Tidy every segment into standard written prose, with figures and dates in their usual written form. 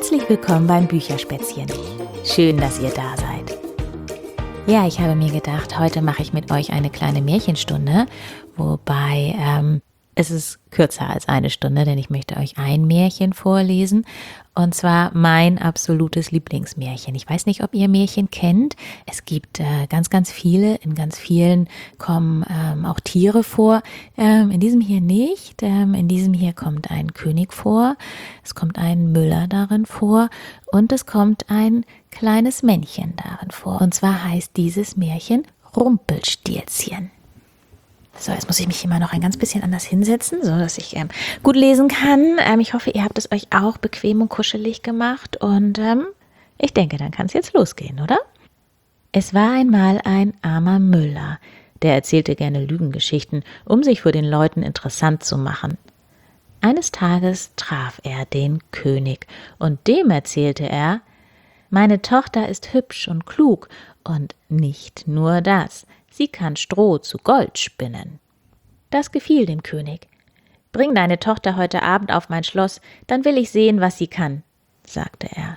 Herzlich willkommen beim Bücherspätzchen. Schön, dass ihr da seid. Ja, ich habe mir gedacht, heute mache ich mit euch eine kleine Märchenstunde, wobei es ist kürzer als eine Stunde, denn ich möchte euch ein Märchen vorlesen, und zwar mein absolutes Lieblingsmärchen. Ich weiß nicht, ob ihr Märchen kennt. Es gibt ganz, ganz viele. In ganz vielen kommen auch Tiere vor. In diesem hier nicht. In diesem hier kommt ein König vor. Es kommt ein Müller darin vor. Und es kommt ein kleines Männchen darin vor. Und zwar heißt dieses Märchen Rumpelstilzchen. So, jetzt muss ich mich immer noch ein ganz bisschen anders hinsetzen, so dass ich gut lesen kann. Ich hoffe, ihr habt es euch auch bequem und kuschelig gemacht. Und ich denke, dann kann es jetzt losgehen, oder? Es war einmal ein armer Müller, der erzählte gerne Lügengeschichten, um sich vor den Leuten interessant zu machen. Eines Tages traf er den König, und dem erzählte er: Meine Tochter ist hübsch und klug, und nicht nur das, sie kann Stroh zu Gold spinnen. Das gefiel dem König. Bring deine Tochter heute Abend auf mein Schloss, dann will ich sehen, was sie kann, sagte er.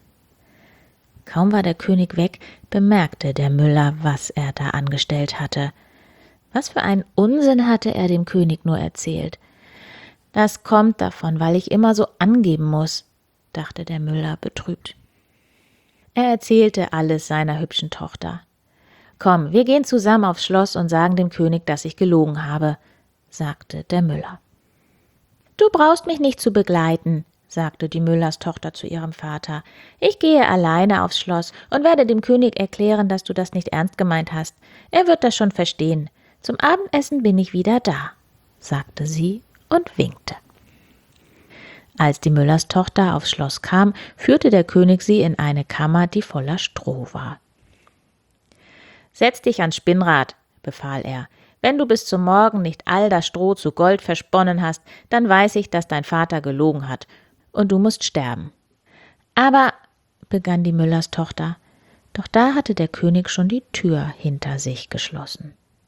Kaum war der König weg, bemerkte der Müller, was er da angestellt hatte. Was für einen Unsinn hatte er dem König nur erzählt. Das kommt davon, weil ich immer so angeben muss, dachte der Müller betrübt. Er erzählte alles seiner hübschen Tochter. Komm, wir gehen zusammen aufs Schloss und sagen dem König, dass ich gelogen habe, sagte der Müller. Du brauchst mich nicht zu begleiten, sagte die Müllerstochter zu ihrem Vater. Ich gehe alleine aufs Schloss und werde dem König erklären, dass du das nicht ernst gemeint hast. Er wird das schon verstehen. Zum Abendessen bin ich wieder da, sagte sie und winkte. Als die Müllerstochter aufs Schloss kam, führte der König sie in eine Kammer, die voller Stroh war. Setz dich ans Spinnrad, befahl er. Wenn du bis zum Morgen nicht all das Stroh zu Gold versponnen hast, dann weiß ich, dass dein Vater gelogen hat, und du musst sterben. Aber, begann die Müllerstochter, doch da hatte der König schon die Tür hinter sich geschlossen.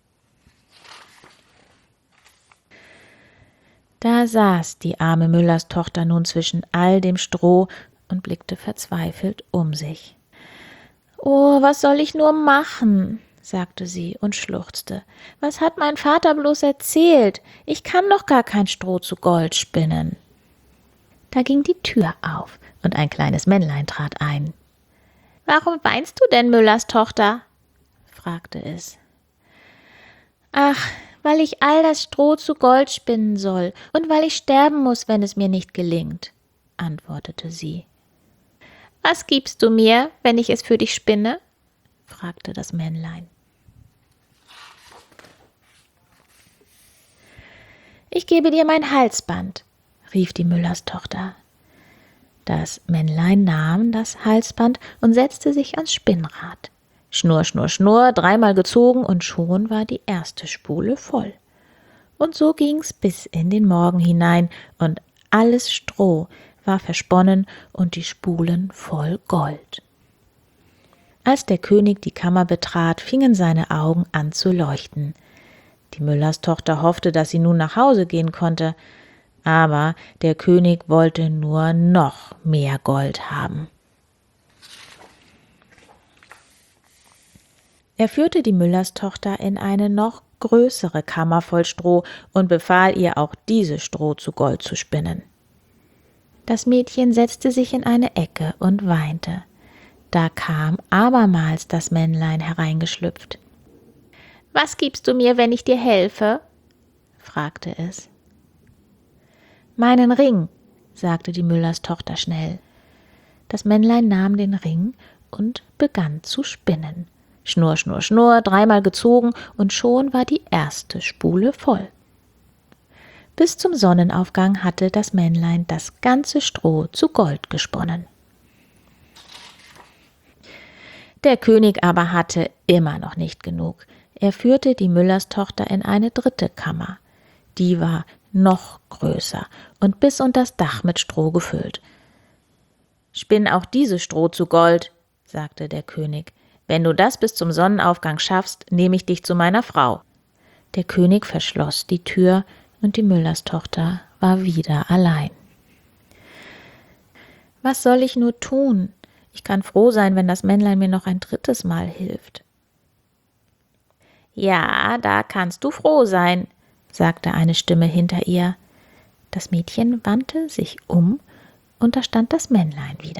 Da saß die arme Müllerstochter nun zwischen all dem Stroh und blickte verzweifelt um sich. »Oh, was soll ich nur machen?«, sagte sie und schluchzte. »Was hat mein Vater bloß erzählt? Ich kann doch gar kein Stroh zu Gold spinnen.« Da ging die Tür auf und ein kleines Männlein trat ein. »Warum weinst du denn, Müllers Tochter?«, fragte es. »Ach, weil ich all das Stroh zu Gold spinnen soll und weil ich sterben muss, wenn es mir nicht gelingt«, antwortete sie. »Was gibst du mir, wenn ich es für dich spinne?«, fragte das Männlein. »Ich gebe dir mein Halsband«, rief die Müllerstochter. Das Männlein nahm das Halsband und setzte sich ans Spinnrad. Schnurr, schnurr, schnurr, dreimal gezogen, und schon war die erste Spule voll. Und so ging's bis in den Morgen hinein, und alles Stroh war versponnen und die Spulen voll Gold. Als der König die Kammer betrat, fingen seine Augen an zu leuchten. Die Müllerstochter hoffte, dass sie nun nach Hause gehen konnte, aber der König wollte nur noch mehr Gold haben. Er führte die Müllerstochter in eine noch größere Kammer voll Stroh und befahl ihr, auch dieses Stroh zu Gold zu spinnen. Das Mädchen setzte sich in eine Ecke und weinte. Da kam abermals das Männlein hereingeschlüpft. »Was gibst du mir, wenn ich dir helfe?«, fragte es. »Meinen Ring«, sagte die Müllerstochter schnell. Das Männlein nahm den Ring und begann zu spinnen. Schnurr, schnurr, schnurr, dreimal gezogen, und schon war die erste Spule voll. Bis zum Sonnenaufgang hatte das Männlein das ganze Stroh zu Gold gesponnen. Der König aber hatte immer noch nicht genug. Er führte die Müllerstochter in eine dritte Kammer. Die war noch größer und bis unter das Dach mit Stroh gefüllt. »Spinn auch dieses Stroh zu Gold«, sagte der König. »Wenn du das bis zum Sonnenaufgang schaffst, nehme ich dich zu meiner Frau.« Der König verschloss die Tür, und die Müllerstochter war wieder allein. Was soll ich nur tun? Ich kann froh sein, wenn das Männlein mir noch ein drittes Mal hilft. Ja, da kannst du froh sein, sagte eine Stimme hinter ihr. Das Mädchen wandte sich um und da stand das Männlein wieder.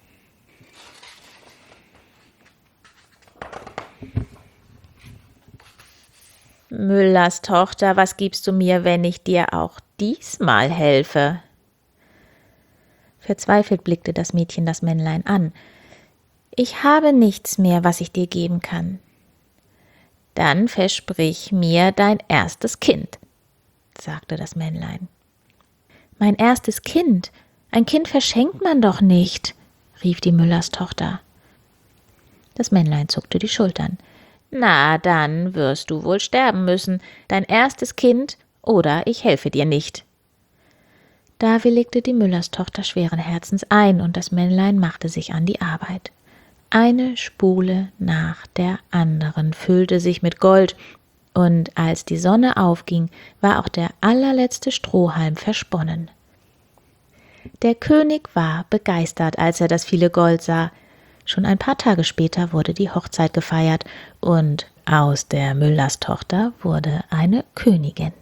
Müllers Tochter, was gibst du mir, wenn ich dir auch diesmal helfe? Verzweifelt blickte das Mädchen das Männlein an. Ich habe nichts mehr, was ich dir geben kann. Dann versprich mir dein erstes Kind, sagte das Männlein. Mein erstes Kind? Ein Kind verschenkt man doch nicht, rief die Müllers Tochter. Das Männlein zuckte die Schultern. Na, dann wirst du wohl sterben müssen, dein erstes Kind, oder ich helfe dir nicht. Da willigte die Müllers Tochter schweren Herzens ein, und das Männlein machte sich an die Arbeit. Eine Spule nach der anderen füllte sich mit Gold, und als die Sonne aufging, war auch der allerletzte Strohhalm versponnen. Der König war begeistert, als er das viele Gold sah. Schon ein paar Tage später wurde die Hochzeit gefeiert, und aus der Müllers Tochter wurde eine Königin.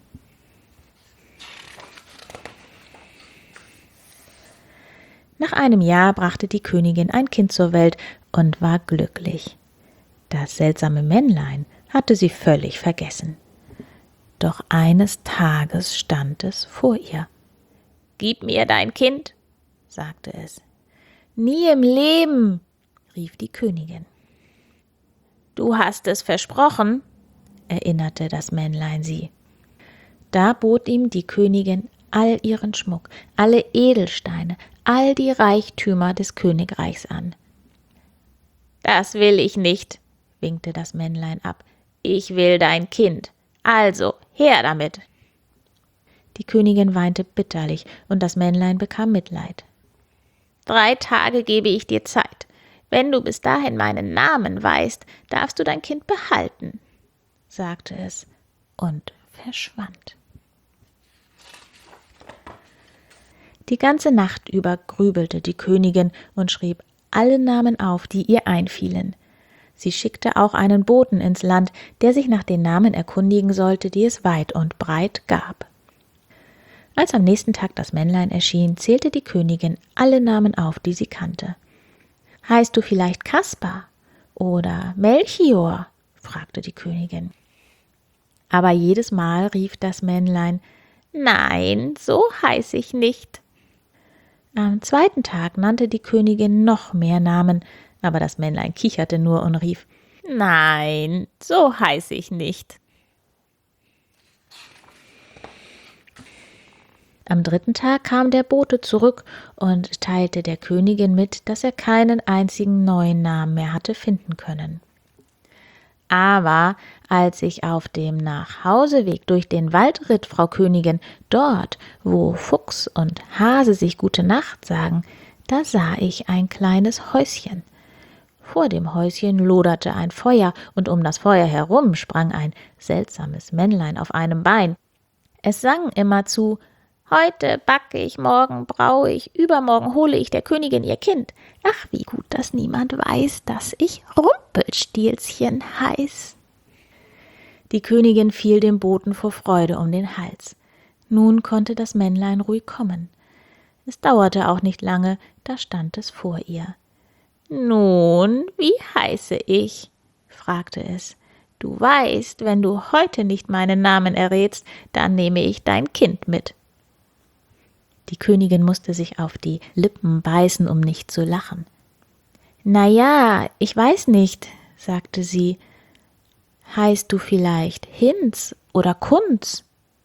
Nach einem Jahr brachte die Königin ein Kind zur Welt und war glücklich. Das seltsame Männlein hatte sie völlig vergessen. Doch eines Tages stand es vor ihr. »Gib mir dein Kind«, sagte es. »Nie im Leben«, rief die Königin. »Du hast es versprochen«, erinnerte das Männlein sie. Da bot ihm die Königin all ihren Schmuck, alle Edelsteine, all die Reichtümer des Königreichs an. »Das will ich nicht«, winkte das Männlein ab. »Ich will dein Kind. Also, her damit!« Die Königin weinte bitterlich, und das Männlein bekam Mitleid. »3 Tage gebe ich dir Zeit. Wenn du bis dahin meinen Namen weißt, darfst du dein Kind behalten«, sagte es und verschwand. Die ganze Nacht über grübelte die Königin und schrieb alle Namen auf, die ihr einfielen. Sie schickte auch einen Boten ins Land, der sich nach den Namen erkundigen sollte, die es weit und breit gab. Als am nächsten Tag das Männlein erschien, zählte die Königin alle Namen auf, die sie kannte. »Heißt du vielleicht Kaspar oder Melchior?« fragte die Königin. Aber jedes Mal rief das Männlein, »Nein, so heiß ich nicht.« Am zweiten Tag nannte die Königin noch mehr Namen, aber das Männlein kicherte nur und rief, »Nein, so heiß ich nicht.« Am dritten Tag kam der Bote zurück und teilte der Königin mit, dass er keinen einzigen neuen Namen mehr hatte finden können. Aber als ich auf dem Nachhauseweg durch den Wald ritt, Frau Königin, dort, wo Fuchs und Hase sich gute Nacht sagen, da sah ich ein kleines Häuschen. Vor dem Häuschen loderte ein Feuer, und um das Feuer herum sprang ein seltsames Männlein auf einem Bein. Es sang immerzu, »Heute backe ich, morgen braue ich, übermorgen hole ich der Königin ihr Kind. Ach, wie gut, dass niemand weiß, dass ich Rumpelstilzchen heiß.« Die Königin fiel dem Boten vor Freude um den Hals. Nun konnte das Männlein ruhig kommen. Es dauerte auch nicht lange, da stand es vor ihr. »Nun, wie heiße ich?« fragte es. »Du weißt, wenn du heute nicht meinen Namen errätst, dann nehme ich dein Kind mit.« Die Königin musste sich auf die Lippen beißen, um nicht zu lachen. »Na ja, ich weiß nicht«, sagte sie. »Heißt du vielleicht Hinz oder Kunz?«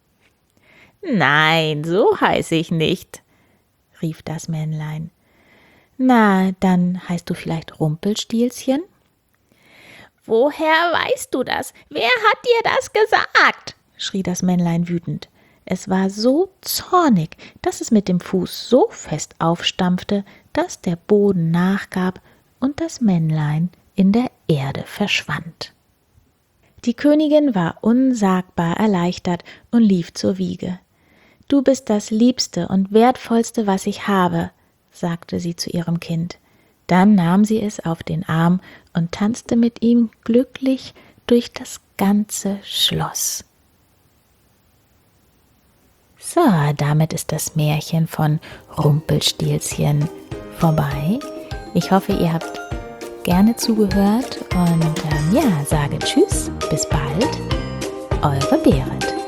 »Nein, so heiße ich nicht«, rief das Männlein. »Na, dann heißt du vielleicht Rumpelstilzchen?« »Woher weißt du das? Wer hat dir das gesagt?« schrie das Männlein wütend. Es war so zornig, dass es mit dem Fuß so fest aufstampfte, dass der Boden nachgab und das Männlein in der Erde verschwand. Die Königin war unsagbar erleichtert und lief zur Wiege. »Du bist das Liebste und Wertvollste, was ich habe«, sagte sie zu ihrem Kind. Dann nahm sie es auf den Arm und tanzte mit ihm glücklich durch das ganze Schloss. So, damit ist das Märchen von Rumpelstilzchen vorbei. Ich hoffe, ihr habt gerne zugehört und sage Tschüss, bis bald, eure Berit.